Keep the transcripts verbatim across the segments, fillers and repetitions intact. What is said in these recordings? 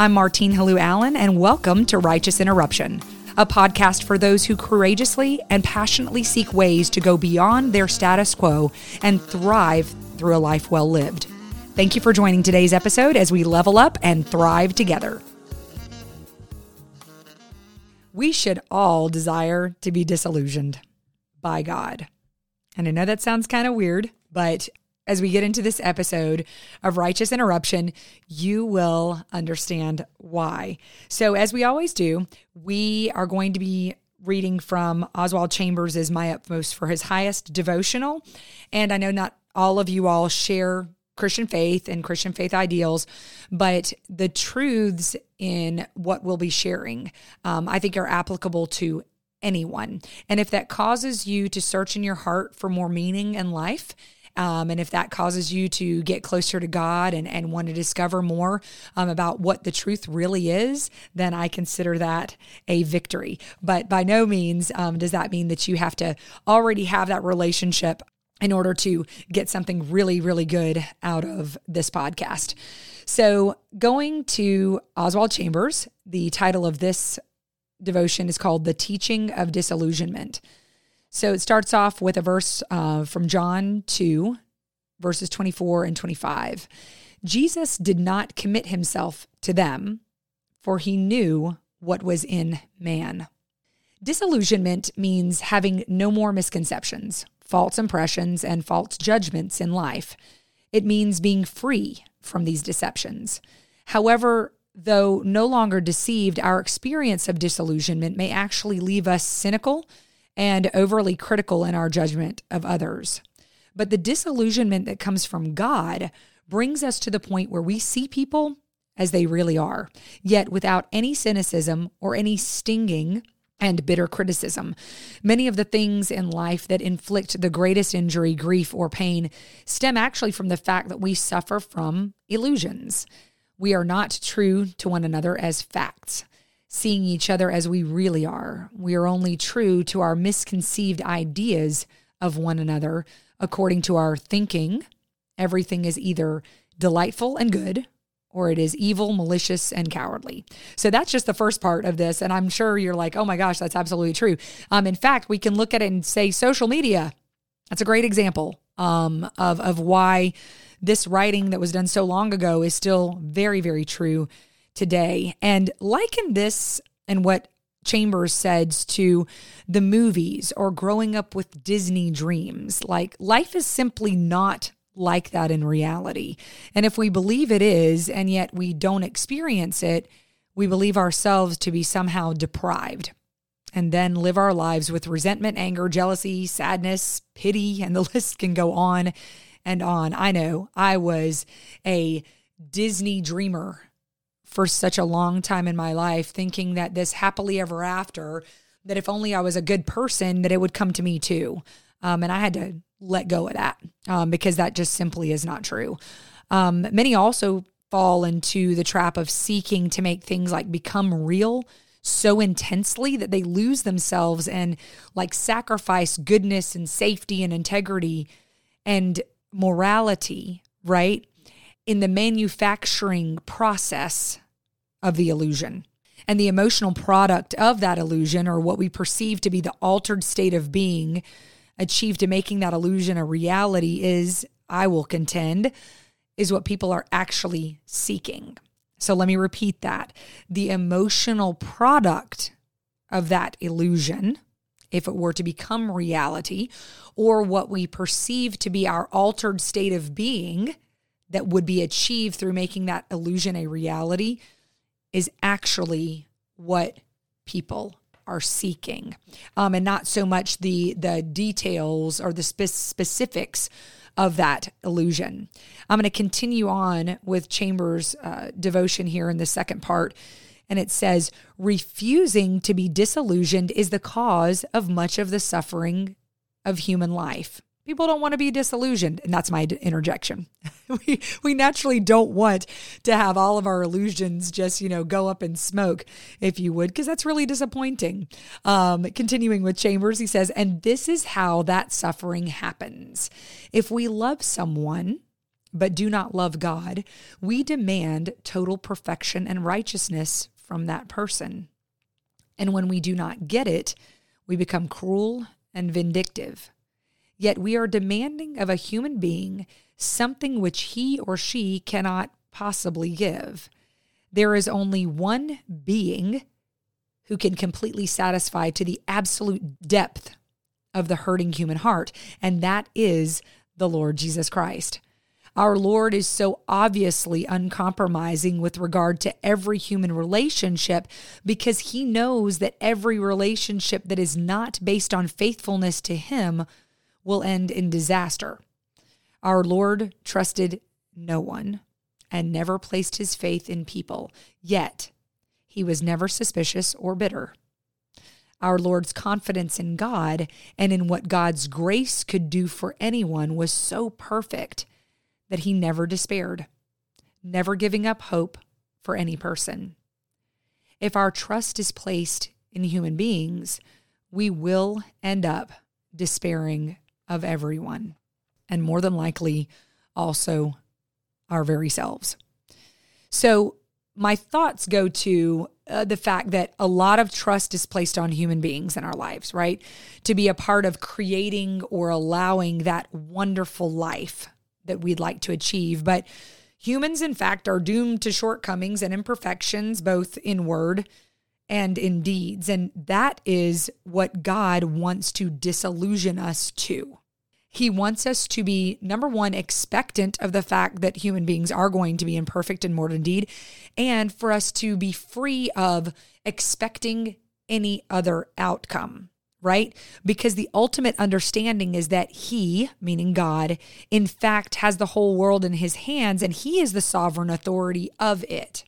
I'm Martine Halou Allen, and welcome to Righteous Interruption, a podcast for those who courageously and passionately seek ways to go beyond their status quo and thrive through a life well lived. Thank you for joining today's episode as we level up and thrive together. We should all desire to be disillusioned by God. And I know that sounds kind of weird, but as we get into this episode of Righteous Interruption, you will understand why. So as we always do, we are going to be reading from Oswald Chambers' My Utmost for His Highest devotional. And I know not all of you all share Christian faith and Christian faith ideals, but the truths in what we'll be sharing, um, I think are applicable to anyone. And if that causes you to search in your heart for more meaning in life, Um, and if that causes you to get closer to God and, and want to discover more um, about what the truth really is, then I consider that a victory. But by no means um, does that mean that you have to already have that relationship in order to get something really, really good out of this podcast. So going to Oswald Chambers, the title of this devotion is called The Teaching of Disillusionment. So it starts off with a verse uh, from John two, verses twenty-four and twenty-five. Jesus did not commit himself to them, for he knew what was in man. Disillusionment means having no more misconceptions, false impressions, and false judgments in life. It means being free from these deceptions. However, though no longer deceived, our experience of disillusionment may actually leave us cynical and overly critical in our judgment of others. But the disillusionment that comes from God brings us to the point where we see people as they really are, yet without any cynicism or any stinging and bitter criticism. Many of the things in life that inflict the greatest injury, grief, or pain stem actually from the fact that we suffer from illusions. We are not true to one another as facts, seeing each other as we really are. We are only true to our misconceived ideas of one another. According to our thinking, everything is either delightful and good, or it is evil, malicious, and cowardly. So that's just the first part of this. And I'm sure you're like, oh my gosh, that's absolutely true. Um, in fact, we can look at it and say social media. That's a great example um, of, of why this writing that was done so long ago is still very, very true today. And liken this and what Chambers says to the movies or growing up with Disney dreams. Like, life is simply not like that in reality. And if we believe it is, and yet we don't experience it, we believe ourselves to be somehow deprived, and then live our lives with resentment, anger, jealousy, sadness, pity, and the list can go on and on. I know I was a Disney dreamer for such a long time in my life, thinking that this happily ever after, that if only I was a good person, that it would come to me too. Um, and I had to let go of that um, because that just simply is not true. Um, many also fall into the trap of seeking to make things like become real so intensely that they lose themselves and like sacrifice goodness and safety and integrity and morality, right, in the manufacturing process of the illusion. And the emotional product of that illusion, or what we perceive to be the altered state of being achieved to making that illusion a reality, is, I will contend, is what people are actually seeking. So let me repeat that. The emotional product of that illusion, if it were to become reality, or what we perceive to be our altered state of being that would be achieved through making that illusion a reality, is actually what people are seeking, um, and not so much the the details or the spe- specifics of that illusion. I'm going to continue on with Chambers' uh, devotion here in the second part, and it says, refusing to be disillusioned is the cause of much of the suffering of human life. People don't want to be disillusioned, and that's my interjection. we we naturally don't want to have all of our illusions just, you know, go up in smoke, if you would, because that's really disappointing. Um, continuing with Chambers, he says, and this is how that suffering happens. If we love someone, but do not love God, we demand total perfection and righteousness from that person. And when we do not get it, we become cruel and vindictive. Yet we are demanding of a human being something which he or she cannot possibly give. There is only one being who can completely satisfy to the absolute depth of the hurting human heart, and that is the Lord Jesus Christ. Our Lord is so obviously uncompromising with regard to every human relationship because he knows that every relationship that is not based on faithfulness to him will end in disaster. Our Lord trusted no one and never placed his faith in people, yet he was never suspicious or bitter. Our Lord's confidence in God and in what God's grace could do for anyone was so perfect that he never despaired, never giving up hope for any person. If our trust is placed in human beings, we will end up despairing of everyone, and more than likely also our very selves. So my thoughts go to uh, the fact that a lot of trust is placed on human beings in our lives, right? To be a part of creating or allowing that wonderful life that we'd like to achieve. But humans, in fact, are doomed to shortcomings and imperfections, both in word and in deeds. And that is what God wants to disillusion us to. He wants us to be, number one, expectant of the fact that human beings are going to be imperfect in word and deed, and for us to be free of expecting any other outcome, right? Because the ultimate understanding is that he, meaning God, in fact has the whole world in his hands, and he is the sovereign authority of it.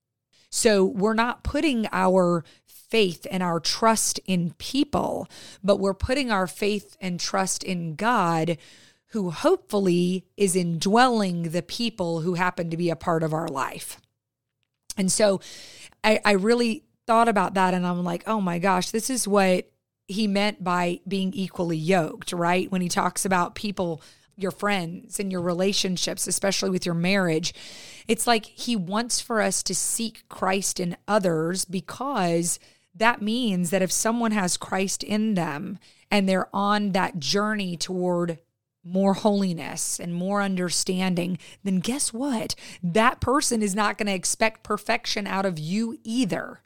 So we're not putting our faith and our trust in people, but we're putting our faith and trust in God, who hopefully is indwelling the people who happen to be a part of our life. And so I, I really thought about that, and I'm like, oh my gosh, this is what he meant by being equally yoked, right? When he talks about people, your friends and your relationships, especially with your marriage, it's like he wants for us to seek Christ in others, because that means that if someone has Christ in them and they're on that journey toward more holiness and more understanding, then guess what? That person is not going to expect perfection out of you either.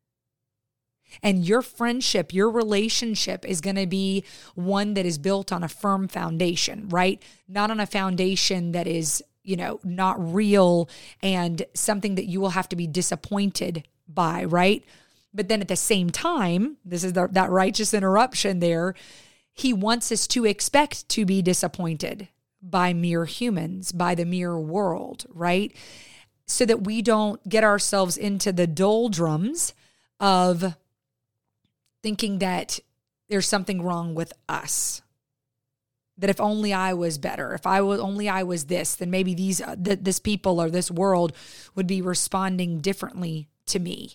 And your friendship, your relationship is going to be one that is built on a firm foundation, right? Not on a foundation that is, you know, not real and something that you will have to be disappointed by, right? But then at the same time, this is the, that righteous interruption there, he wants us to expect to be disappointed by mere humans, by the mere world, right? So that we don't get ourselves into the doldrums of thinking that there's something wrong with us. That if only I was better, if I was only I was this, then maybe these uh, th- this people or this world would be responding differently to me.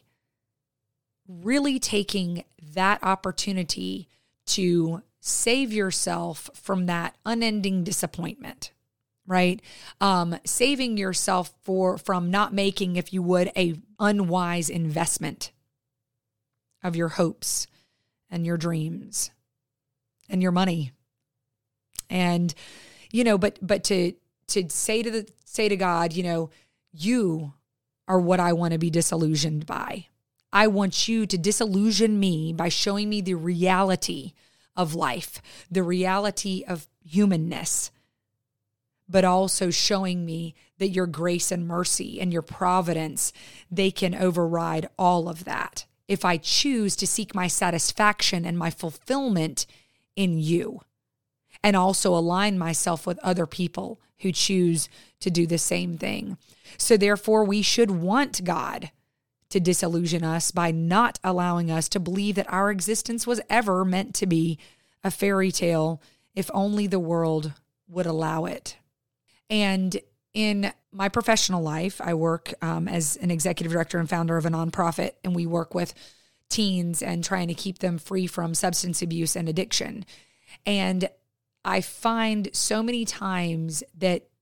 Really taking that opportunity to save yourself from that unending disappointment, right? Um, saving yourself for from not making, if you would, a unwise investment of your hopes and your dreams and your money. And, you know, but but to to say to the say to God, you know, you are what I want to be disillusioned by. I want you to disillusion me by showing me the reality of life, the reality of humanness, but also showing me that your grace and mercy and your providence, they can override all of that if I choose to seek my satisfaction and my fulfillment in you, and also align myself with other people who choose to do the same thing. So therefore, we should want God to disillusion us by not allowing us to believe that our existence was ever meant to be a fairy tale, if only the world would allow it. And in my professional life, I work um, as an executive director and founder of a nonprofit, and we work with teens and trying to keep them free from substance abuse and addiction. And I find so many times that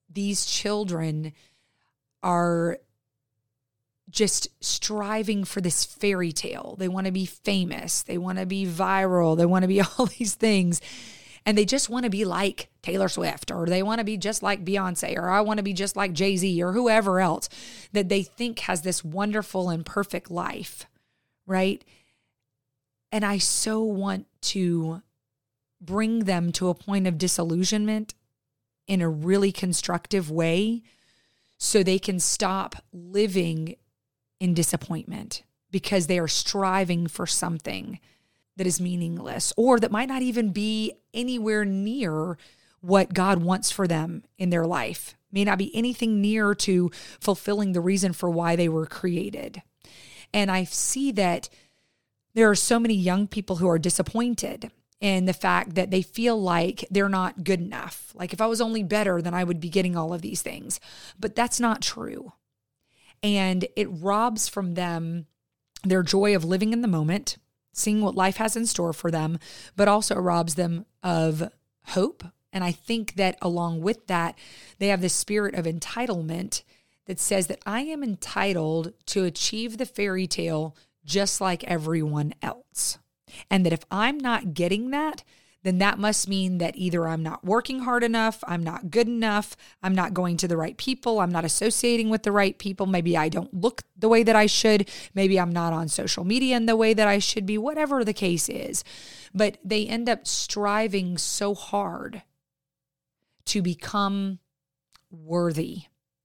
these children are just striving for this fairy tale. They want to be famous. They want to be viral. They want to be all these things. And they just want to be like Taylor Swift, or they want to be just like Beyonce, or I want to be just like Jay-Z, or whoever else that they think has this wonderful and perfect life, right? And I so want to bring them to a point of disillusionment in a really constructive way so they can stop living in disappointment because they are striving for something that is meaningless or that might not even be anywhere near what God wants for them in their life. May not be anything near to fulfilling the reason for why they were created. And I see that there are so many young people who are disappointed in the fact that they feel like they're not good enough. Like if I was only better, then I would be getting all of these things. But that's not true. And it robs from them their joy of living in the moment, seeing what life has in store for them, but also robs them of hope. And I think that along with that, they have this spirit of entitlement that says that I am entitled to achieve the fairy tale just like everyone else. And that if I'm not getting that, then that must mean that either I'm not working hard enough, I'm not good enough, I'm not going to the right people, I'm not associating with the right people, maybe I don't look the way that I should, maybe I'm not on social media in the way that I should be, whatever the case is. But they end up striving so hard to become worthy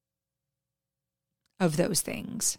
of those things.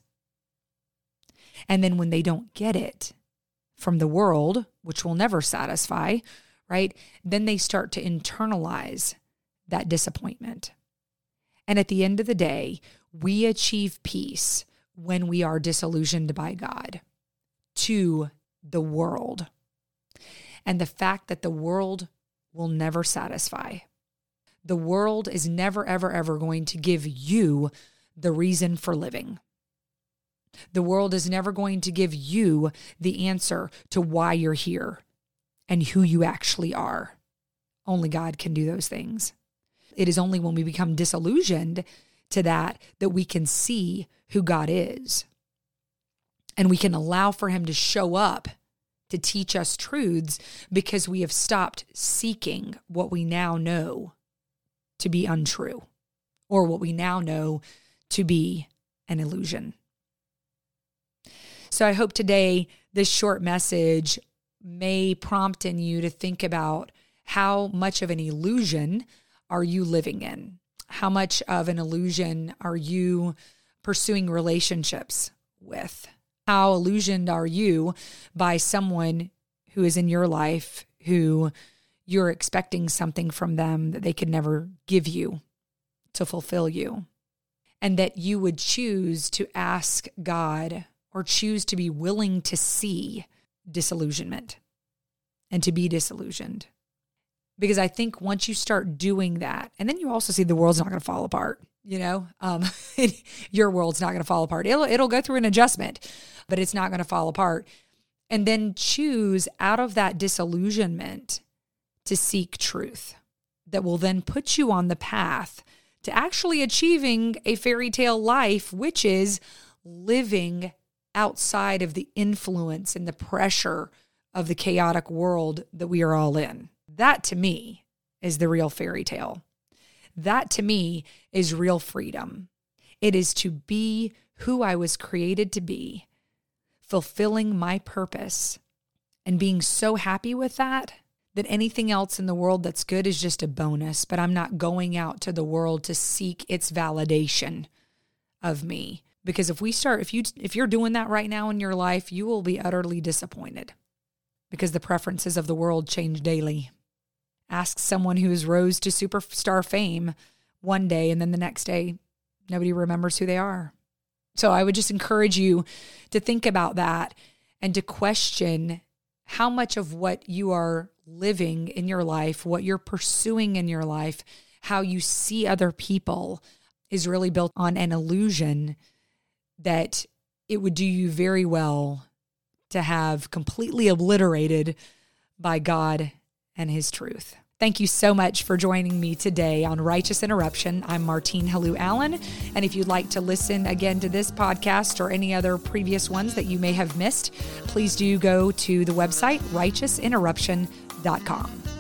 And then when they don't get it from the world, which will never satisfy, right? Then they start to internalize that disappointment. And at the end of the day, we achieve peace when we are disillusioned by God to the world. And the fact that the world will never satisfy. The world is never, ever, ever going to give you the reason for living. The world is never going to give you the answer to why you're here and who you actually are. Only God can do those things. It is only when we become disillusioned to that that we can see who God is. And we can allow for him to show up to teach us truths because we have stopped seeking what we now know to be untrue or what we now know to be an illusion. So I hope today this short message may prompt in you to think about how much of an illusion are you living in? How much of an illusion are you pursuing relationships with? How illusioned are you by someone who is in your life who you're expecting something from them that they could never give you to fulfill you? And that you would choose to ask God or choose to be willing to see disillusionment and to be disillusioned. Because I think once you start doing that, and then you also see the world's not going to fall apart, you know, um, your world's not going to fall apart. It'll, it'll go through an adjustment, but it's not going to fall apart. And then choose out of that disillusionment to seek truth that will then put you on the path to actually achieving a fairy tale life, which is living outside of the influence and the pressure of the chaotic world that we are all in. That to me is the real fairy tale. That to me is real freedom. It is to be who I was created to be, fulfilling my purpose and being so happy with that, that anything else in the world that's good is just a bonus, but I'm not going out to the world to seek its validation of me. Because if we start, if you if you're doing that right now in your life, you will be utterly disappointed because the preferences of the world change daily. Ask someone who has rose to superstar fame one day and then the next day, nobody remembers who they are. So I would just encourage you to think about that and to question how much of what you are living in your life, what you're pursuing in your life, how you see other people is really built on an illusion that it would do you very well to have completely obliterated by God and his truth. Thank you so much for joining me today on Righteous Interruption. I'm Martine Halou Allen. And if you'd like to listen again to this podcast or any other previous ones that you may have missed, please do go to the website righteous interruption dot com.